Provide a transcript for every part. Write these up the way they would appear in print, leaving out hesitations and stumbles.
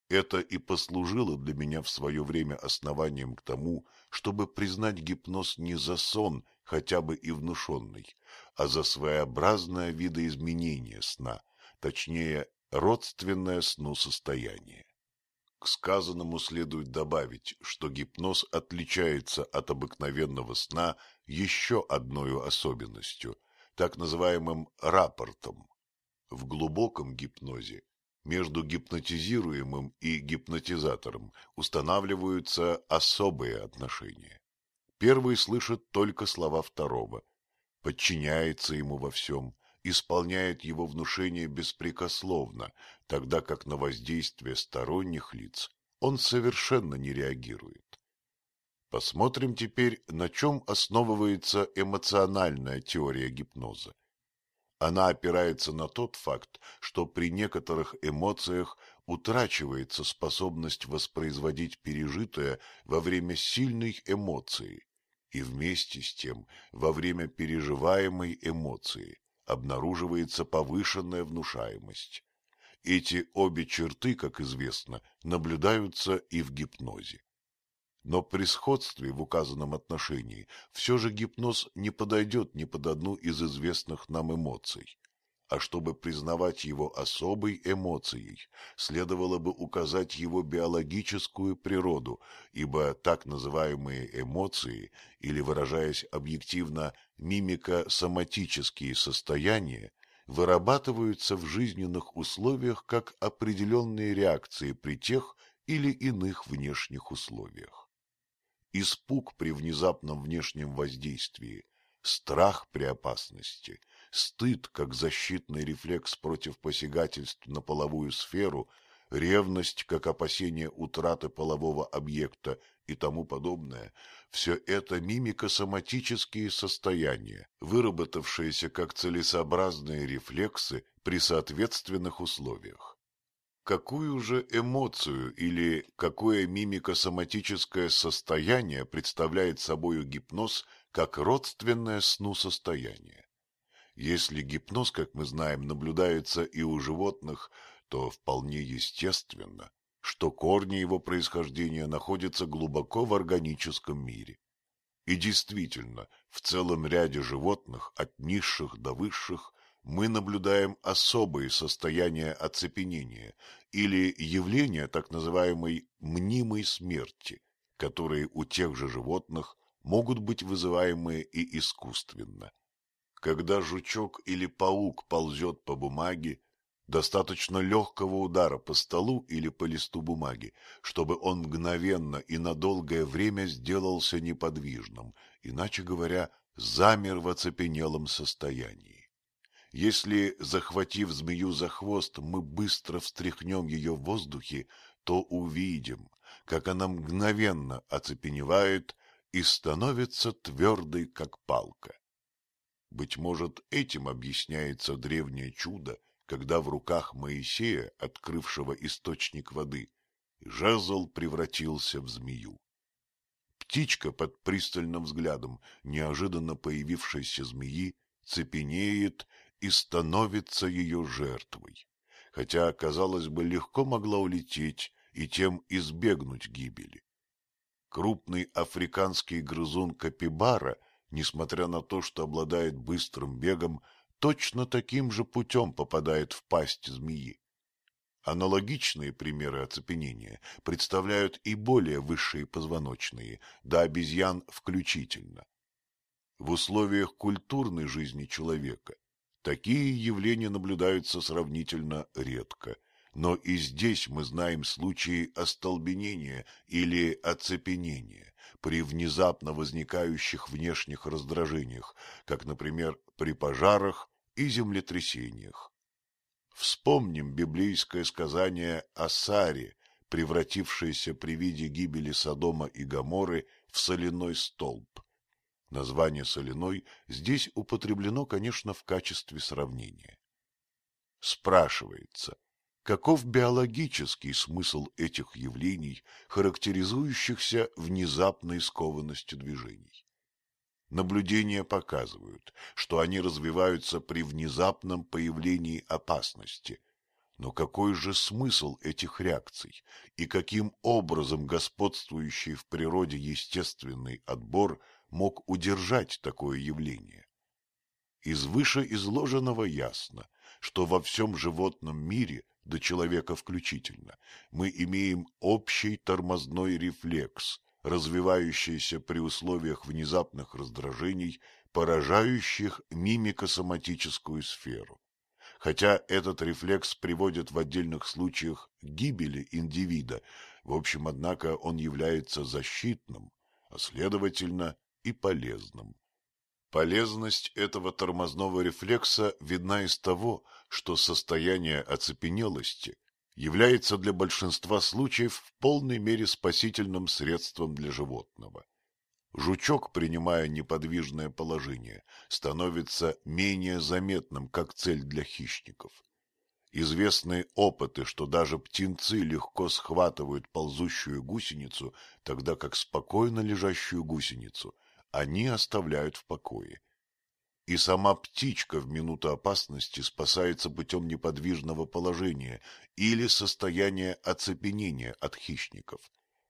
Это и послужило для меня в свое время основанием к тому, чтобы признать гипноз не за сон, хотя бы и внушенный, а за своеобразное видоизменение сна, точнее, родственное сну состояние. К сказанному следует добавить, что гипноз отличается от обыкновенного сна еще одной особенностью, так называемым рапортом. В глубоком гипнозе между гипнотизируемым и гипнотизатором устанавливаются особые отношения. Первый слышит только слова второго, подчиняется ему во всем, исполняет его внушение беспрекословно, тогда как на воздействие сторонних лиц он совершенно не реагирует. Посмотрим теперь, на чем основывается эмоциональная теория гипноза. Она опирается на тот факт, что при некоторых эмоциях утрачивается способность воспроизводить пережитое во время сильной эмоции, и вместе с тем во время переживаемой эмоции обнаруживается повышенная внушаемость. Эти обе черты, как известно, наблюдаются и в гипнозе. Но при сходстве в указанном отношении все же гипноз не подойдет ни под одну из известных нам эмоций. А чтобы признавать его особой эмоцией, следовало бы указать его биологическую природу, ибо так называемые эмоции, или, выражаясь объективно, мимико-соматические состояния, вырабатываются в жизненных условиях как определенные реакции при тех или иных внешних условиях. Испуг при внезапном внешнем воздействии, страх при опасности, стыд как защитный рефлекс против посягательств на половую сферу, ревность как опасение утраты полового объекта и тому подобное – все это мимико-соматические состояния, выработавшиеся как целесообразные рефлексы при соответственных условиях. Какую же эмоцию или какое мимико-соматическое состояние представляет собою гипноз как родственное сну состояние? Если гипноз, как мы знаем, наблюдается и у животных, то вполне естественно, что корни его происхождения находятся глубоко в органическом мире. И действительно, в целом ряде животных, от низших до высших, мы наблюдаем особые состояния оцепенения или явления так называемой мнимой смерти, которые у тех же животных могут быть вызываемы и искусственно. Когда жучок или паук ползет по бумаге, достаточно легкого удара по столу или по листу бумаги, чтобы он мгновенно и на долгое время сделался неподвижным, иначе говоря, замер в оцепенелом состоянии. Если, захватив змею за хвост, мы быстро встряхнем ее в воздухе, то увидим, как она мгновенно оцепеневает и становится твердой, как палка. Быть может, этим объясняется древнее чудо, когда в руках Моисея, открывшего источник воды, жезл превратился в змею. Птичка под пристальным взглядом неожиданно появившейся змеи цепенеет и становится ее жертвой, хотя, казалось бы, легко могла улететь и тем избегнуть гибели. Крупный африканский грызун капибара, несмотря на то, что обладает быстрым бегом, точно таким же путем попадает в пасть змеи. Аналогичные примеры оцепенения представляют и более высшие позвоночные, до обезьян включительно. В условиях культурной жизни человека такие явления наблюдаются сравнительно редко, но и здесь мы знаем случаи остолбенения или оцепенения при внезапно возникающих внешних раздражениях, как, например, при пожарах и землетрясениях. Вспомним библейское сказание о Саре, превратившейся при виде гибели Содома и Гоморры в соляной столб. Название «соляной» здесь употреблено, конечно, в качестве сравнения. Спрашивается, каков биологический смысл этих явлений, характеризующихся внезапной скованностью движений? Наблюдения показывают, что они развиваются при внезапном появлении опасности, Но какой же смысл этих реакций и каким образом господствующий в природе естественный отбор мог удержать такое явление? Из вышеизложенного ясно, что во всем животном мире, до человека включительно, мы имеем общий тормозной рефлекс, развивающийся при условиях внезапных раздражений, поражающих мимико-соматическую сферу. Хотя этот рефлекс приводит в отдельных случаях к гибели индивида, в общем, однако, он является защитным, а следовательно и полезным. Полезность этого тормозного рефлекса видна из того, что состояние оцепенелости является для большинства случаев в полной мере спасительным средством для животного. Жучок, принимая неподвижное положение, становится менее заметным как цель для хищников. Известны опыты, что даже птенцы легко схватывают ползущую гусеницу, тогда как спокойно лежащую гусеницу они оставляют в покое. И сама птичка в минуту опасности спасается путем неподвижного положения или состояния оцепенения от хищников.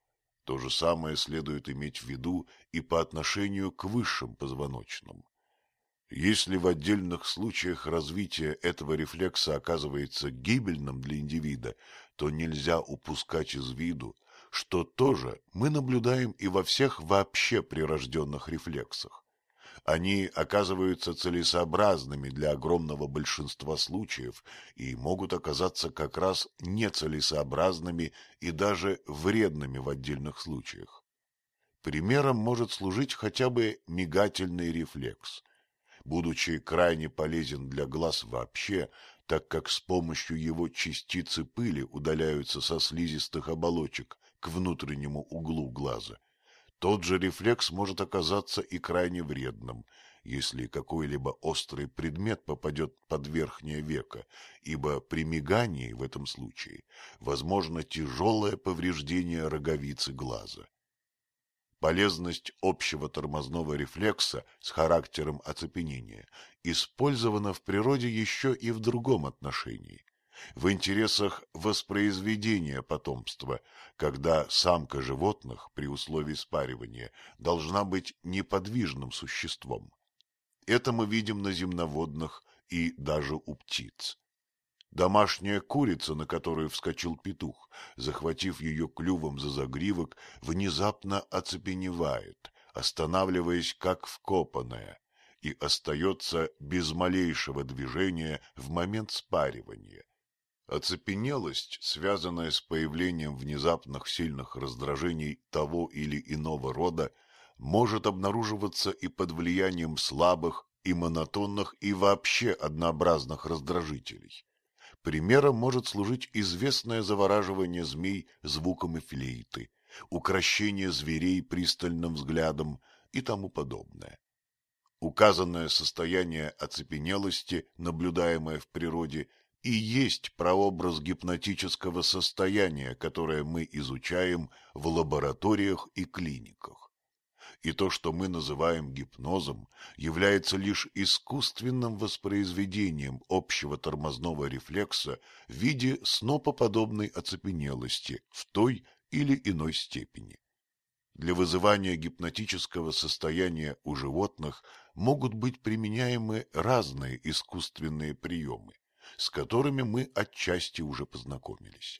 То же самое следует иметь в виду и по отношению к высшим позвоночным. Если в отдельных случаях развитие этого рефлекса оказывается гибельным для индивида, то нельзя упускать из виду, что тоже мы наблюдаем и во всех вообще прирожденных рефлексах. Они оказываются целесообразными для огромного большинства случаев и могут оказаться как раз нецелесообразными и даже вредными в отдельных случаях. Примером может служить хотя бы мигательный рефлекс. Будучи крайне полезен для глаз вообще, так как с помощью его частицы пыли удаляются со слизистых оболочек к внутреннему углу глаза, тот же рефлекс может оказаться и крайне вредным, если какой-либо острый предмет попадет под верхнее веко, ибо при мигании в этом случае возможно тяжелое повреждение роговицы глаза. Полезность общего тормозного рефлекса с характером оцепенения использована в природе еще и в другом отношении. В интересах воспроизведения потомства, когда самка животных при условии спаривания должна быть неподвижным существом. Это мы видим на земноводных и даже у птиц. Домашняя курица, на которую вскочил петух, захватив ее клювом за загривок, внезапно оцепеневает, останавливаясь как вкопанная, и остается без малейшего движения в момент спаривания. Оцепенелость, связанная с появлением внезапных сильных раздражений того или иного рода, может обнаруживаться и под влиянием слабых, и монотонных, и вообще однообразных раздражителей. Примером может служить известное завораживание змей звуком флейты, укрощение зверей пристальным взглядом и тому подобное. Указанное состояние оцепенелости, наблюдаемое в природе, и есть прообраз гипнотического состояния, которое мы изучаем в лабораториях и клиниках. И то, что мы называем гипнозом, является лишь искусственным воспроизведением общего тормозного рефлекса в виде снопоподобной оцепенелости в той или иной степени. Для вызывания гипнотического состояния у животных могут быть применяемы разные искусственные приемы, с которыми мы отчасти уже познакомились.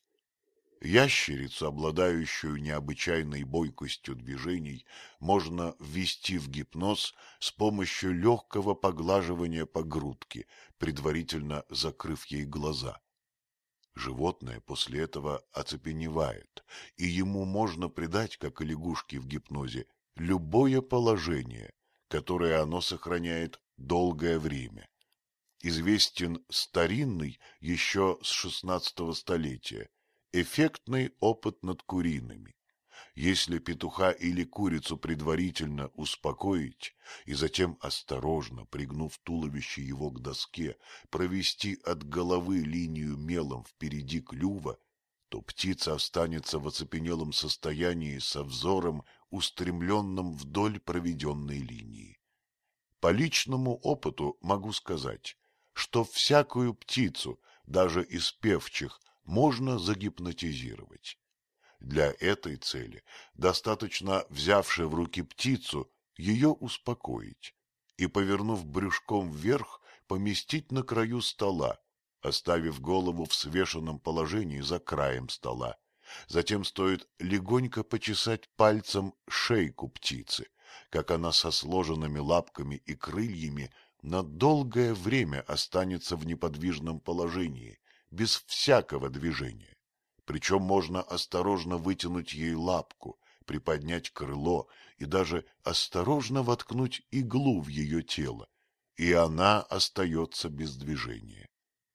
Ящерицу, обладающую необычайной бойкостью движений, можно ввести в гипноз с помощью легкого поглаживания по грудке, предварительно закрыв ей глаза. Животное после этого оцепеневает, и ему можно придать, как и лягушке в гипнозе, любое положение, которое оно сохраняет долгое время. Известен старинный, еще с XVI столетия, эффектный опыт над куриными. Если петуха или курицу предварительно успокоить и затем осторожно, пригнув туловище его к доске, провести от головы линию мелом впереди клюва, то птица останется в оцепенелом состоянии со взором, устремленным вдоль проведенной линии. По личному опыту могу сказать, что всякую птицу, даже из певчих, можно загипнотизировать. Для этой цели достаточно, взявши в руки птицу, ее успокоить и, повернув брюшком вверх, поместить на краю стола, оставив голову в свешенном положении за краем стола. Затем стоит легонько почесать пальцем шейку птицы, как она со сложенными лапками и крыльями на долгое время останется в неподвижном положении, без всякого движения. Причем можно осторожно вытянуть ей лапку, приподнять крыло и даже осторожно воткнуть иглу в ее тело, и она остается без движения.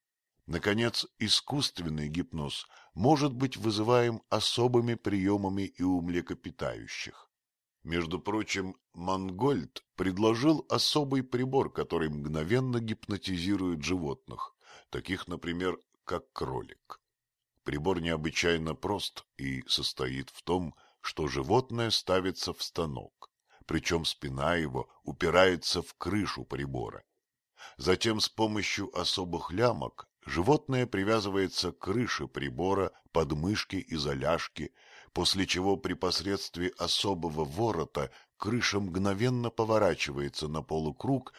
Наконец, искусственный гипноз может быть вызываем особыми приемами и у млекопитающих. Между прочим, Мангольд предложил особый прибор, который мгновенно гипнотизирует животных, таких, например, как кролик. Прибор необычайно прост и состоит в том, что животное ставится в станок, причем спина его упирается в крышу прибора. Затем с помощью особых лямок животное привязывается к крыше прибора, подмышке и заляжке, после чего при посредстве особого ворота крыша мгновенно поворачивается на полукруг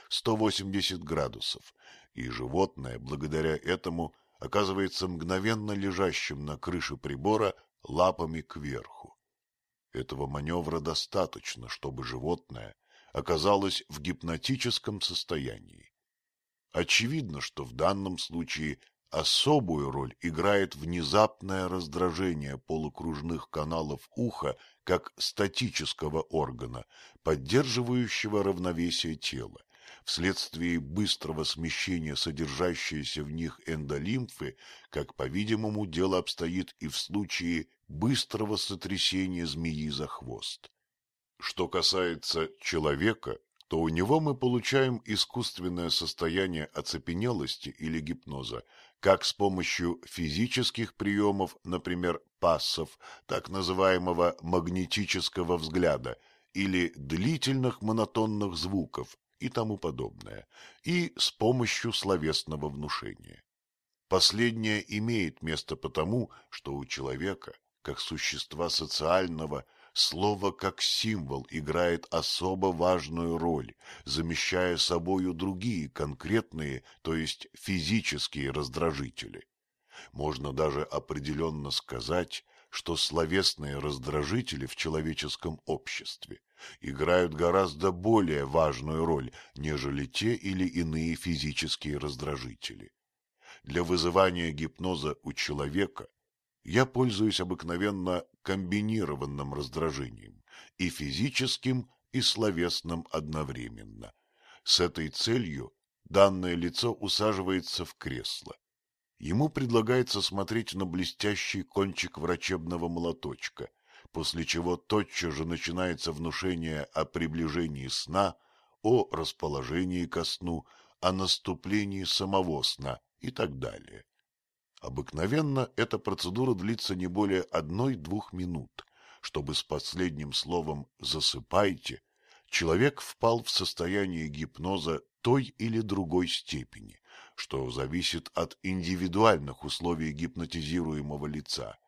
180 градусов, и животное, благодаря этому, оказывается мгновенно лежащим на крыше прибора лапами кверху. Этого маневра достаточно, чтобы животное оказалось в гипнотическом состоянии. Очевидно, что в данном случае особую роль играет внезапное раздражение полукружных каналов уха как статического органа, поддерживающего равновесие тела, вследствие быстрого смещения содержащейся в них эндолимфы, как, по-видимому, дело обстоит и в случае быстрого сотрясения змеи за хвост. Что касается человека, то у него мы получаем искусственное состояние оцепенелости или гипноза, как с помощью физических приемов, например, пассов, так называемого магнетического взгляда, или длительных монотонных звуков и тому подобное, и с помощью словесного внушения. Последнее имеет место потому, что у человека, как существа социального, слово как символ играет особо важную роль, замещая собою другие конкретные, то есть физические раздражители. Можно даже определенно сказать, что словесные раздражители в человеческом обществе играют гораздо более важную роль, нежели те или иные физические раздражители. Для вызывания гипноза у человека я пользуюсь обыкновенно комбинированным раздражением, и физическим, и словесным одновременно. С этой целью данное лицо усаживается в кресло. Ему предлагается смотреть на блестящий кончик врачебного молоточка, после чего тотчас же начинается внушение о приближении сна, о расположении ко сну, о наступлении самого сна и так далее. Обыкновенно эта процедура длится не более 1-2 минут, чтобы с последним словом «засыпайте» человек впал в состояние гипноза той или другой степени, что зависит от индивидуальных условий гипнотизируемого лица,